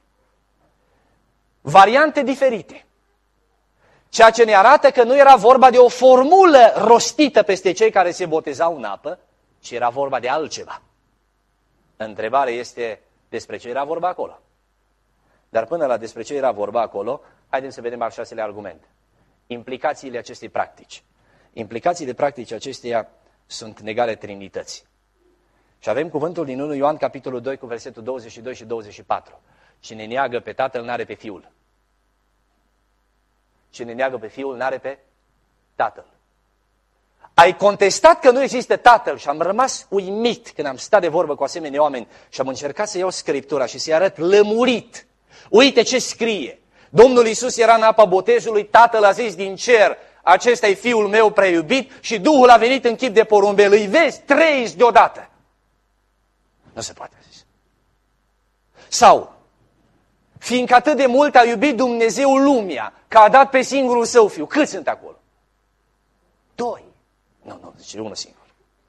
Variante diferite. Ceea ce ne arată că nu era vorba de o formulă rostită peste cei care se botezau în apă, ci era vorba de altceva. Întrebarea este despre ce era vorba acolo. Dar până la despre ce era vorba acolo, haideți să vedem al 6-lea argument. Implicațiile acestei practici. Implicațiile practice acesteia sunt negarea Trinității. Și avem cuvântul din 1 Ioan, capitolul 2, cu versetul 22 și 24. Cine neagă pe Tatăl, n-are pe Fiul. Cine neagă pe Fiul, n-are pe Tatăl. Ai contestat că nu există Tatăl și am rămas uimit când am stat de vorbă cu asemenea oameni și am încercat să iau Scriptura și să-i arăt lămurit. Uite ce scrie. Domnul Iisus era în apa botezului, Tatăl a zis din cer: acesta e Fiul meu prea iubit, și Duhul a venit în chip de porumbel. Îi vezi, 3 deodată. Nu se poate, a zis. Sau, fiindcă atât de mult a iubit Dumnezeu lumea, că a dat pe singurul său Fiu. Câți sunt acolo? 2. Nu, zice unul singur.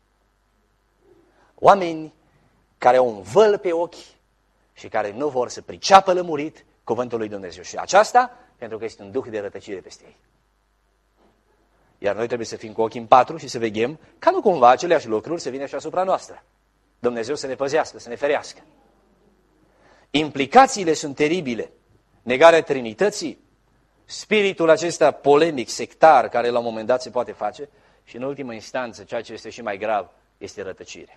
Oameni care au un văl pe ochi și care nu vor să priceapă lămurit cuvântul lui Dumnezeu. Și aceasta pentru că este un duh de rătăcire peste ei. Iar noi trebuie să fim cu ochii în patru și să veghem ca nu cumva aceleași lucruri să vină și asupra noastră. Dumnezeu să ne păzească, să ne ferească. Implicațiile sunt teribile. Negarea Trinității, spiritul acesta polemic, sectar, care la un moment dat se poate face, și în ultimă instanță, ceea ce este și mai grav, este rătăcire.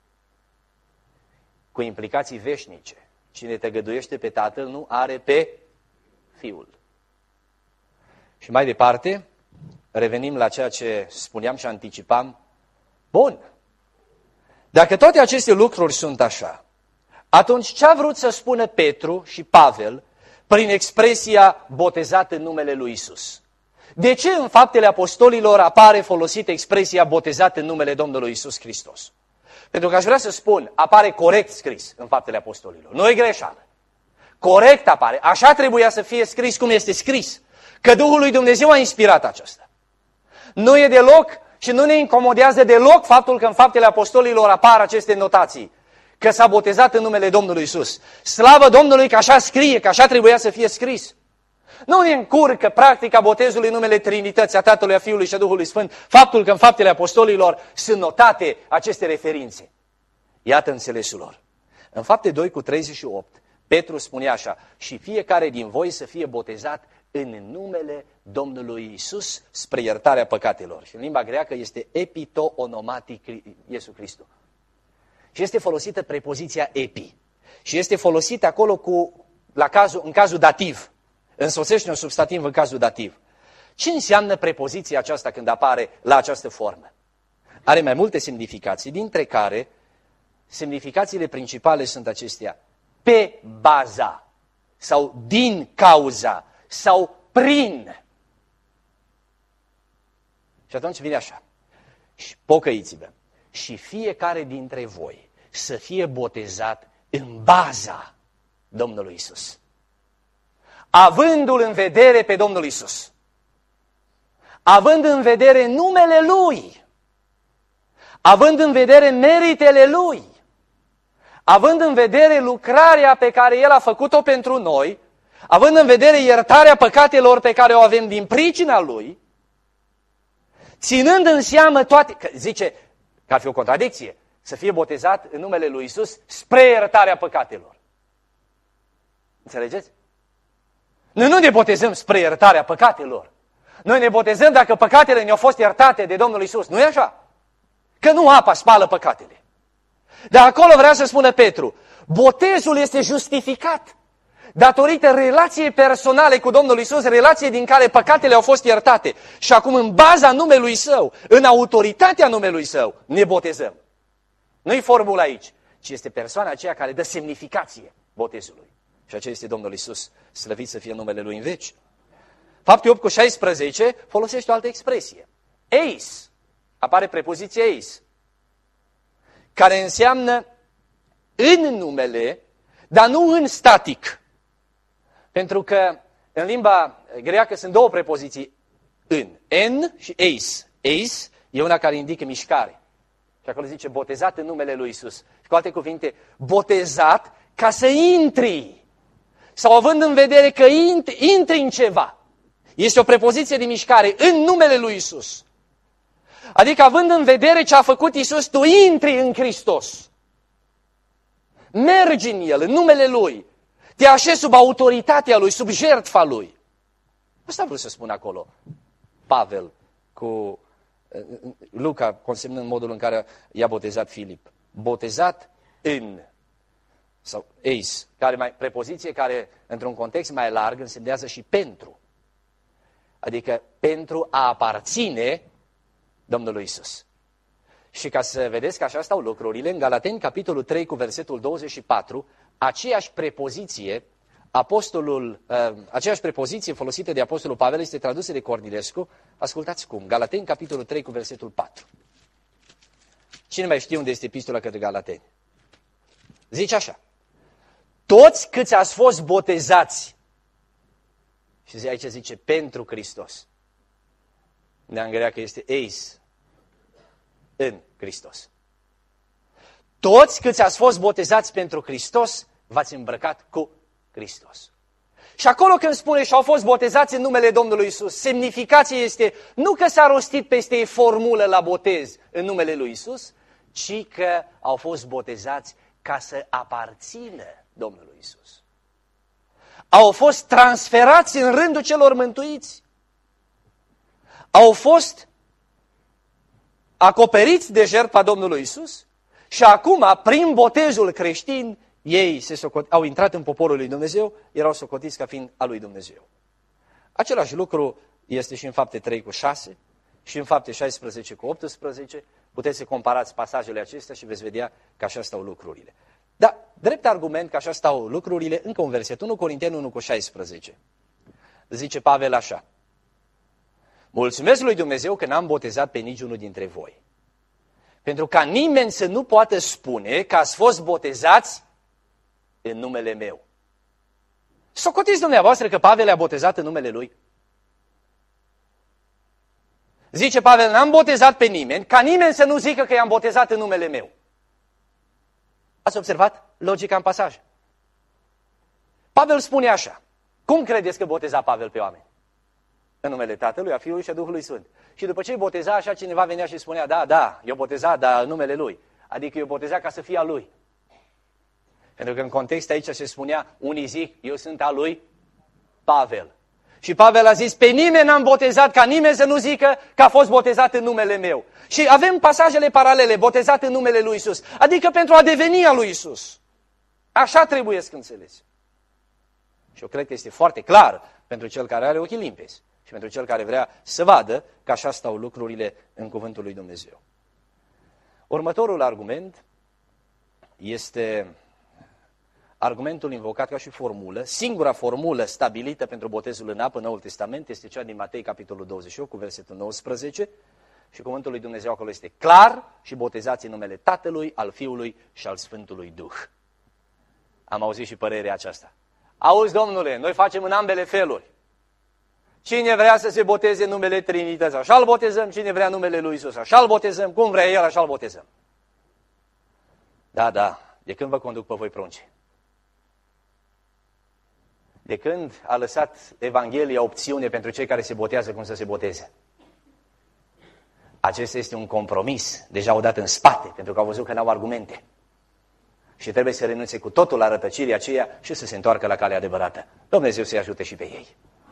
Cu implicații veșnice. Cine tăgăduiește pe Tatăl nu are pe Fiul. Și mai departe, revenim la ceea ce spuneam și anticipam. Bun. Dacă toate aceste lucruri sunt așa, atunci ce a vrut să spună Petru și Pavel prin expresia botezat în numele lui Isus? De ce în Faptele Apostolilor apare folosită expresia botezat în numele Domnului Isus Hristos? Pentru că aș vrea să spun, apare corect scris în Faptele Apostolilor. Nu e greșeală. Corect apare. Așa trebuia să fie scris cum este scris. Că Duhul lui Dumnezeu a inspirat aceasta. Nu e deloc și nu ne incomodează deloc faptul că în Faptele Apostolilor apar aceste notații. Că s-a botezat în numele Domnului Isus. Slavă Domnului că așa scrie, că așa trebuia să fie scris. nu ne încurcă practica botezului în numele Trinității, a Tatălui, a Fiului și a Duhului Sfânt, faptul că în Faptele Apostolilor sunt notate aceste referințe. Iată înțelesul lor. În Fapte 2:38, Petru spunea așa: și fiecare din voi să fie botezat în numele Domnului Iisus spre iertarea păcatelor. Și în limba greacă este epito onomatic Iesu Hristos. Și este folosită prepoziția epi. Și este folosită acolo în cazul dativ. Însoțește un substantiv în cazul dativ. Ce înseamnă prepoziția aceasta când apare la această formă? Are mai multe semnificații, dintre care semnificațiile principale sunt acestea: pe baza, sau din cauza, sau prin. Și atunci vine așa: și pocăiți-vă și fiecare dintre voi să fie botezat în baza Domnului Isus, avându-L în vedere pe Domnul Isus, având în vedere numele Lui, având în vedere meritele Lui, având în vedere lucrarea pe care El a făcut-o pentru noi, având în vedere iertarea păcatelor pe care o avem din pricina Lui, ținând în seamă toate, că zice că ar fi o contradicție, să fie botezat în numele Lui Isus spre iertarea păcatelor. Înțelegeți? Noi nu ne botezăm spre iertarea păcatelor. Noi ne botezăm dacă păcatele ne-au fost iertate de Domnul Isus. Nu e așa? Că nu apa spală păcatele. Dar acolo vrea să spună Petru, botezul este justificat datorită relației personale cu Domnul Isus, relație din care păcatele au fost iertate. Și acum, în baza numelui Său, în autoritatea numelui Său, ne botezăm. Nu-i formula aici, ci este persoana aceea care dă semnificație botezului. Și acela este Domnul Isus, slăvit să fie numele Lui în veci. Fapte 8:16 folosește o altă expresie. Eis, apare prepoziția eis, care înseamnă în numele, dar nu în static. Pentru că în limba greacă sunt două prepoziții en și eis. Eis e una care indică mișcare. Și acolo zice botezat în numele lui Isus. Și cu alte cuvinte, botezat ca să intri. Sau având în vedere că intri în ceva. Este o prepoziție de mișcare în numele lui Isus. Adică având în vedere ce a făcut Isus, tu intri în Hristos. Mergi în El, în numele Lui. Te așezi sub autoritatea Lui, sub jertfa Lui. Asta vreau să spun acolo Pavel cu Luca, consemnând modul în care i-a botezat Filip. Botezat în, sau eis, prepoziție care, într-un context mai larg, însemnează și pentru. Adică pentru a aparține Domnului Isus. Și ca să vedeți că așa stau lucrurile, în Galateni, capitolul 3, cu versetul 24, aceeași prepoziție folosită de Apostolul Pavel este tradusă de Cornilescu. Ascultați cum. Galateni, capitolul 3, cu versetul 4. Cine mai știe unde este epistola către Galateni? Zice așa: toți câți ați fost botezați, și aici zice pentru Hristos. În greacă este eis, în Hristos. Toți câți ați fost botezați pentru Hristos, v-ați îmbrăcat cu Hristos. Și acolo când spune și au fost botezați în numele Domnului Isus, semnificația este nu că s-a rostit peste ei formulă la botez în numele lui Isus, ci că au fost botezați ca să aparțină Domnului Isus. Au fost transferați în rândul celor mântuiți. Au fost acoperiți de jertfa Domnului Isus și acum, prin botezul creștin, ei au intrat în poporul lui Dumnezeu, erau socotiți ca fiind al lui Dumnezeu. Același lucru este și în Fapte 3 cu 6 și în Fapte 16 cu 18. Puteți să comparați pasajele acestea și veți vedea că așa stau lucrurile. Dar, drept argument că așa stau lucrurile, încă un verset, 1 Corinteni 1 cu 16. Zice Pavel așa: mulțumesc lui Dumnezeu că n-am botezat pe niciunul dintre voi, pentru ca nimeni să nu poată spune că ați fost botezați în numele meu. Socotiți dumneavoastră că Pavel a botezat în numele lui? Zice Pavel, n-am botezat pe nimeni, ca nimeni să nu zică că i-am botezat în numele meu. Ați observat logica în pasaj? Pavel spune așa: Cum credeți că boteza Pavel pe oameni? În numele Tatălui, a Fiului și a Duhului Sfânt. Și după ce îi boteza, așa cineva venea și spunea, da, eu boteza, dar în numele Lui. Adică eu boteza ca să fie a Lui. Pentru că în context aici se spunea, unii zic, eu sunt a lui Pavel. Și Pavel a zis, pe nimeni n-am botezat, ca nimeni să nu zică că a fost botezat în numele meu. Și avem pasajele paralele, botezat în numele lui Isus. Adică pentru a deveni a lui Isus. Așa trebuie să înțelegi. Și eu cred că este foarte clar pentru cel care are ochii limpezi și pentru cel care vrea să vadă că așa stau lucrurile în cuvântul lui Dumnezeu. Următorul argument este argumentul invocat ca și formulă. Singura formulă stabilită pentru botezul în apă în Noul Testament este cea din Matei, capitolul 28, cu versetul 19. Și cuvântul lui Dumnezeu acolo este clar: și botezați în numele Tatălui, al Fiului și al Sfântului Duh. Am auzit și părerea aceasta. Auzi, Domnule, noi facem în ambele feluri. Cine vrea să se boteze în numele Trinității, așa îl botezăm. Cine vrea numele lui Isus, așa îl botezăm. Cum vrea El, așa îl botezăm. Da, de când vă conduc pe voi prunci? De când a lăsat Evanghelia opțiune pentru cei care se botează cum să se boteze? Acesta este un compromis, deja odată în spate, pentru că au văzut că n-au argumente. Și trebuie să renunțe cu totul la rătăcirea aceea și să se întoarcă la calea adevărată. Dumnezeu să-i ajute și pe ei.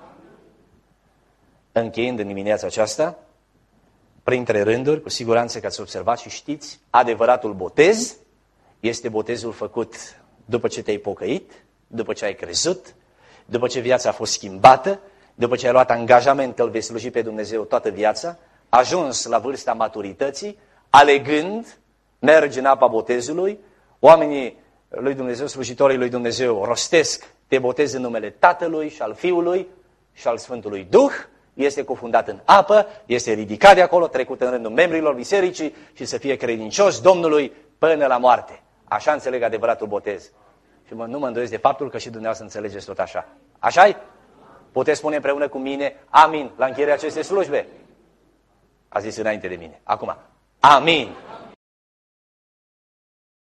Încheiind în dimineața aceasta, printre rânduri, cu siguranță că ați observat și știți, adevăratul botez este botezul făcut după ce te-ai pocăit, după ce ai crezut, după ce viața a fost schimbată, după ce ai luat angajament că îl vei sluji pe Dumnezeu toată viața, ajuns la vârsta maturității, alegând, mergi în apa botezului, oamenii lui Dumnezeu, slujitorii lui Dumnezeu, rostesc, te botezi în numele Tatălui și al Fiului și al Sfântului Duh, este cufundat în apă, este ridicat de acolo, trecut în rândul membrilor bisericii și să fie credincios Domnului până la moarte. Așa înțeleg adevăratul botez. Și nu mă îndoiesc de faptul că și dumneavoastră înțelegeți tot așa. Așa-i? Puteți spune împreună cu mine amin la încheierea acestei slujbe? A zis înainte de mine. Acum, amin.